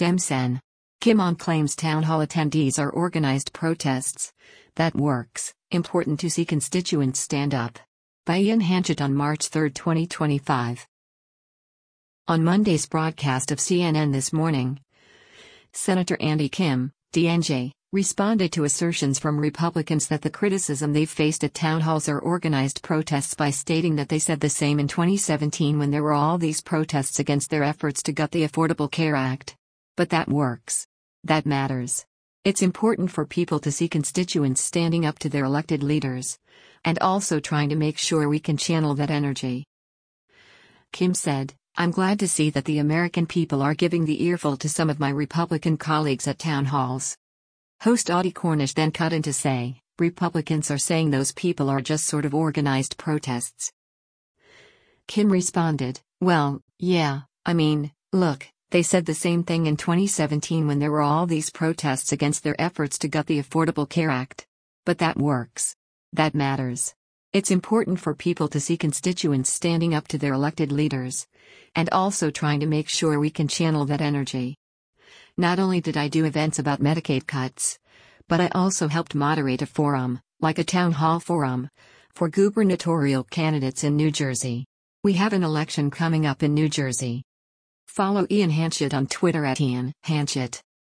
Demsen. Kim On claims town hall attendees are organized protests. That works. Important to see constituents stand up. By Ian Hanchett on March 3, 2025. On Monday's broadcast of CNN This Morning, Senator Andy Kim, DNJ, responded to assertions from Republicans that the criticism they've faced at town halls are organized protests by stating that they said the same in 2017 when there were all these protests against their efforts to gut the Affordable Care Act. But that works. That matters. It's important for people to see constituents standing up to their elected leaders, and also trying to make sure we can channel that energy. Kim said, "I'm glad to see that the American people are giving the earful to some of my Republican colleagues at town halls." Host Audie Cornish then cut in to say, "Republicans are saying those people are just sort of organized protests." Kim responded, "Well, yeah, I mean, look, they said the same thing in 2017 when there were all these protests against their efforts to gut the Affordable Care Act. But that works. That matters. It's important for people to see constituents standing up to their elected leaders, and also trying to make sure we can channel that energy. Not only did I do events about Medicaid cuts, but I also helped moderate a forum, like a town hall forum, for gubernatorial candidates in New Jersey. We have an election coming up in New Jersey." Follow Ian Hanchett on Twitter at Ian Hanchett.